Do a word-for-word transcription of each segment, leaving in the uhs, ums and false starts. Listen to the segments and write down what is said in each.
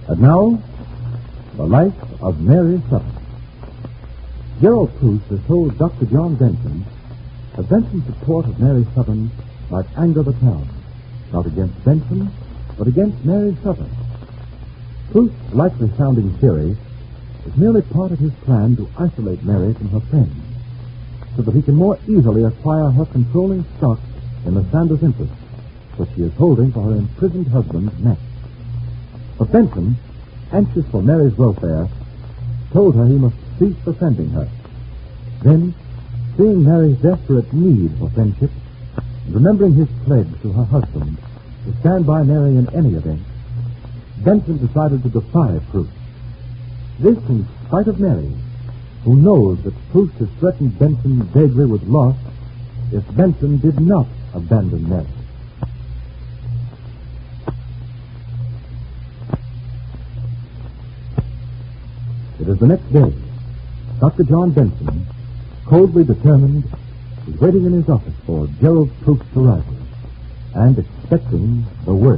And now, the life of Mary Sutton. Gerald Proost has told Doctor John Benson that Benson's support of Mary Sutton might anger the town, not against Benson, but against Mary Sutton. Proust's likely-sounding theory is merely part of his plan to isolate Mary from her friends, so that he can more easily acquire her controlling stock in the Sanders interests, which she is holding for her imprisoned husband, Max. But Benson, anxious for Mary's welfare, told her he must cease befriending her. Then, seeing Mary's desperate need for friendship, and remembering his pledge to her husband to stand by Mary in any event, Benson decided to defy Proust. This in spite of Mary, who knows that Proust has threatened Benson vaguely with loss if Benson did not abandon Mary. It is the next day. Doctor John Benson, coldly determined, is waiting in his office for Gerald Proust's arrival and expecting the worst.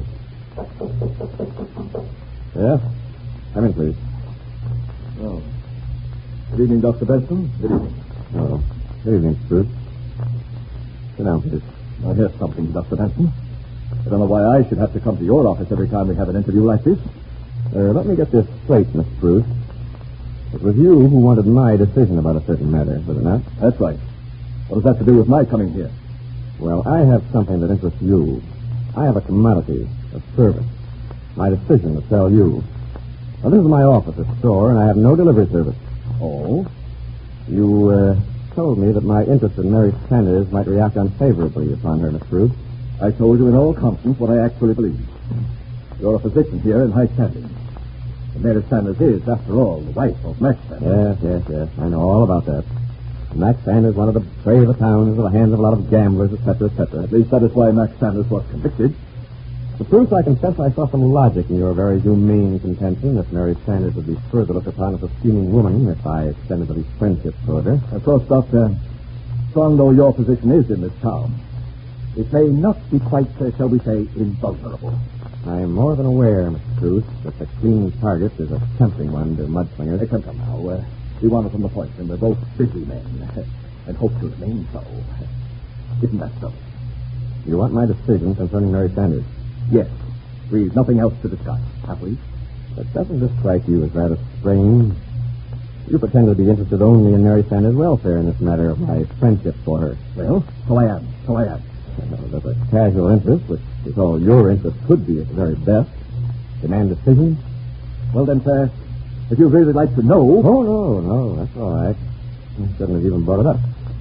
Yes? Come in, please. Oh. Good evening, Doctor Benson. Good evening. Oh. Good evening, Proust. Sit down, please. Now, here's something, Doctor Benson. I don't know why I should have to come to your office every time we have an interview like this. Uh, let me get this straight, Miss Proust. It was you who wanted my decision about a certain matter, was it not? That's right. What does that to do with my coming here? Well, I have something that interests you. I have a commodity, a service. My decision to sell you. Now, this is my office, a store, and I have no delivery service. Oh? You, uh, told me that my interest in Mary Sanders might react unfavorably upon her, Miss Proust. I told you in all confidence what I actually believe. You're a physician here in high standing. And Mary Sanders is, after all, the wife of Max Sanders. Yes, yes, yes. I know all about that. Max Sanders wanted to brave the town into the hands of a lot of gamblers, et cetera, et cetera. At least that is why Max Sanders was convicted. The Proust, I confess I saw some logic in your very humane contention that Mary Sanders would be further looked upon as a scheming woman if I extended the friendship toward her. Of course, Doctor, strong though your position is in this town, it may not be quite, uh, shall we say, invulnerable. I am more than aware, Mister Proust, that the clean target is a tempting one to mudslingers. Hey, come, come now. Uh, we want it from the point, and we're both busy men, and hope to remain so. Isn't that so? You want my decision concerning Mary Sanders? Yes. We've nothing else to discuss, have we? But doesn't this strike you as rather strange? You pretend to be interested only in Mary Sanders' welfare in this matter of my friendship for her. Well, so I am. So I am. Well, there's a casual interest, which is all your interest could be at the very best. Demand decision? Well, then, sir, if you'd really like to know... Oh, no, no, that's all right. I shouldn't have even brought it up.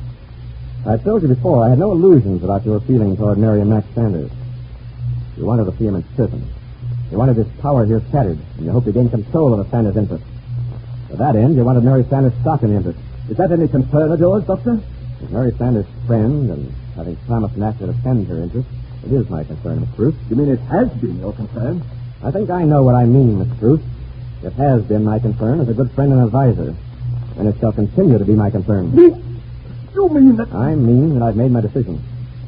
I told you before, I had no illusions about your feeling toward Mary and Max Sanders. You wanted to see him in prison. You wanted his power here shattered, and you hoped to gain control of the Sanders interest. To that end, you wanted Mary Sanders' stock in the interest. Is that any concern of yours, Doctor? As Mary Sanders' friend, and having promised Max to defend her interest, it is my concern, Miss Proust. You mean it has been your concern? I think I know what I mean, Miss Proust. It has been my concern as a good friend and advisor, and it shall continue to be my concern. Me? You mean that... I mean that I've made my decision.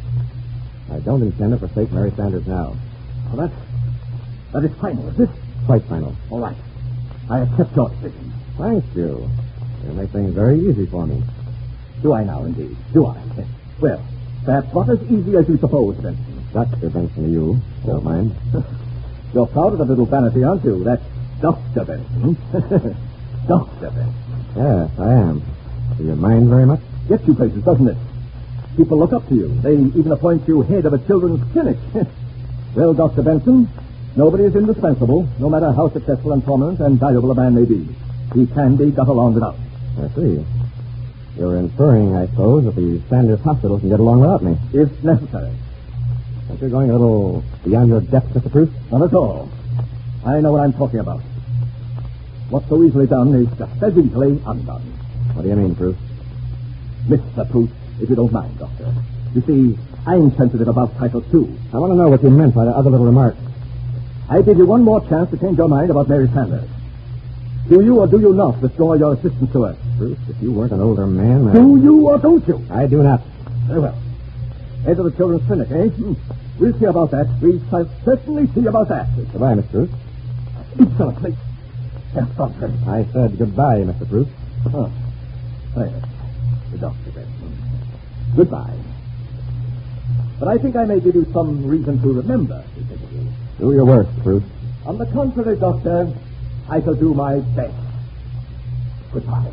I don't intend to forsake Mary Sanders now. Well, that's... that is final, is it? Quite final. All right. I accept your decision. Thank you. You make things very easy for me. Do I now, indeed? Do I? Well, perhaps not as easy as you suppose, Benson. Doctor Benson to you, don't mind. You're proud of that little vanity, aren't you? That's Doctor Benson. Doctor Benson. Yes, I am. Do you mind very much? Gets you places, doesn't it? People look up to you. They even appoint you head of a children's clinic. Well, Doctor Benson, nobody is indispensable, no matter how successful and prominent and valuable a man may be. He can be got along without. I see. You're inferring, I suppose, that the Sanders Hospital can get along without me. If necessary. Aren't you going a little beyond your depth, Mister Proust? Not at all. I know what I'm talking about. What's so easily done is just as easily undone. What do you mean, Proust? Mister Proust, if you don't mind, Doctor. You see, I'm sensitive about Title two. I want to know what you meant by that other little remark. I give you one more chance to change your mind about Mary Sanders. Do you or do you not withdraw your assistance to her? Proust, if you weren't an older man... I... Do you or don't you? I do not. Very well. Head of the children's clinic, eh? Hmm. We'll see about that. We shall certainly see about that. Goodbye, Mister Proust. Son of a... Yes, doctor. I said goodbye, Mister Bruce. Oh. Yes. The doctor, Benson. Goodbye. But I think I may give you some reason to remember this interview. Do your worst, Bruce. On the contrary, Doctor, I shall do my best. Goodbye.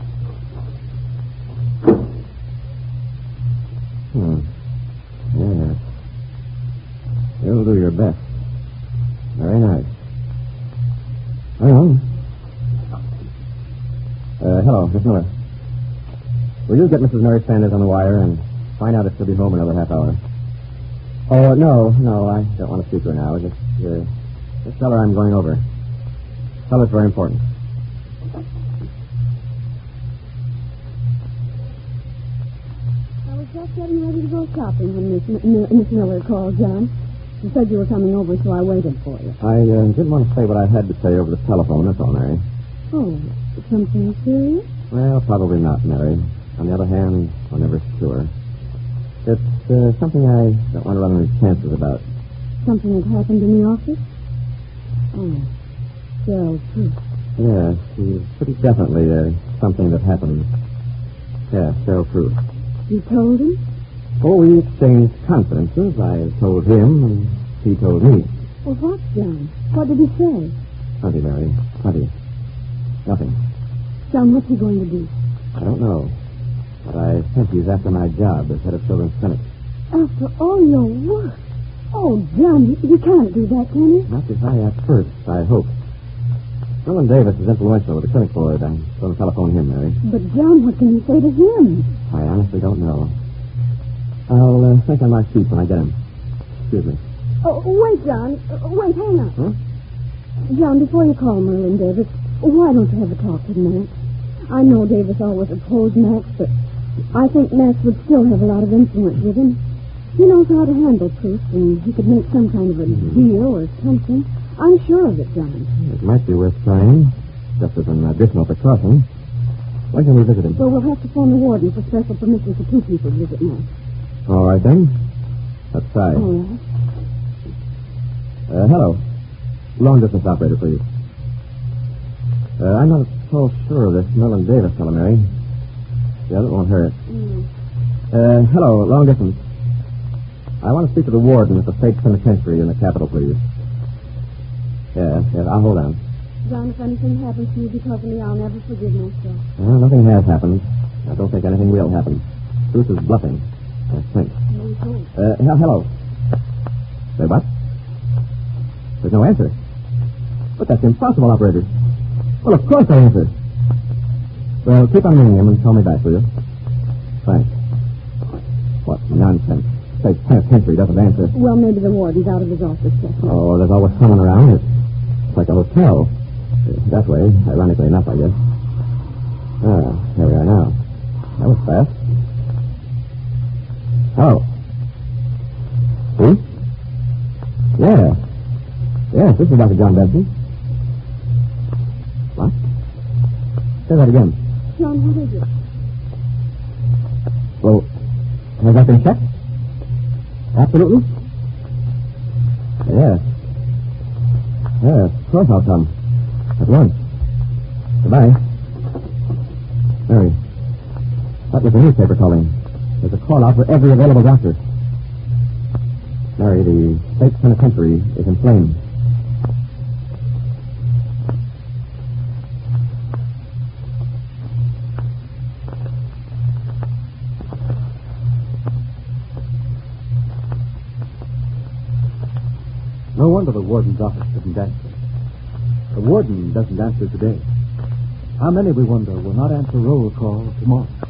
Hmm. Yes. You'll do your best. Very nice. Well, uh, hello, Miss Miller. Will you get Missus Mary Sanders on the wire and find out if she'll be home in another half hour? Oh, no, no, I don't want to speak to her now. Just, uh, just tell her I'm going over. Tell her it's very important. I was just getting ready to go shopping when Miss, M- Miss Miller called, John. She said you were coming over, so I waited for you. I uh, didn't want to say what I had to say over the telephone, that's all, Mary. Oh, something serious? Well, probably not, Mary. On the other hand, I'm never sure. It's uh, something I don't want to run any chances about. Something that happened in the office? Oh, Gerald Proof. Yeah, she's pretty definitely uh, something that happened. Yeah, Cheryl Proof. You told him? Oh, we exchanged confidences. I told him, and he told me. Well, what, John? What did he say? Plenty, Mary. Plenty. Nothing. John, what's he going to do? I don't know. But I think he's after my job as head of children's clinic. After all your work? Oh, John, he, he can't do that, can he? Not as I at first, I hope. Merlin Davis is influential with the clinic board. I'm going to telephone him, Mary. But, John, what can you say to him? I honestly don't know. I'll uh, think on my feet when I get him. Excuse me. Oh, wait, John. Uh, wait, hang on. Huh? John, before you call Merlin Davis, why don't you have a talk with Max? I know Davis always opposed Max, but I think Max would still have a lot of influence with him. He knows how to handle Proof, and he could make some kind of a mm-hmm. deal or something. I'm sure of it, John. It might be worth trying, just as an additional precaution. When can we visit him? Well, we'll have to phone the warden for special permission for two people to visit Max. All right, then. Let's try. All right. Uh, hello. Long distance operator, please. Uh, I'm not so sure of this Merlin Davis fellow, Mary. Yeah, that won't hurt. Mm. Uh, hello, long distance. I want to speak to the warden at the state penitentiary in the capital, please. Yes, yes, I'll hold on. John, if anything happens to you because of me, I'll never forgive myself. Well, nothing has happened. I don't think anything will happen. Bruce is bluffing, I think. Uh, he- hello. Say what? There's no answer. But that's impossible, operator. Well, of course I answer. Well, keep on ringing him and call me back, will you? Thanks. What nonsense. State penitentiary doesn't answer. Well, maybe the warden's out of his office. Oh, there's always someone around. It's like a hotel. That way, ironically enough, I guess. Ah, here we are now. That was fast. Hello. Who? Yeah. Yes, this is Doctor John Benson. What? Say that again. John, what is it? Well, has that been checked? Absolutely? Yes. Yes, of course I'll come. At once. Goodbye. Mary, that was the newspaper calling. There's a call out for every available doctor. Mary, the state penitentiary is in flames. No wonder the warden's office didn't answer. The warden doesn't answer today. How many, we wonder, will not answer roll call tomorrow?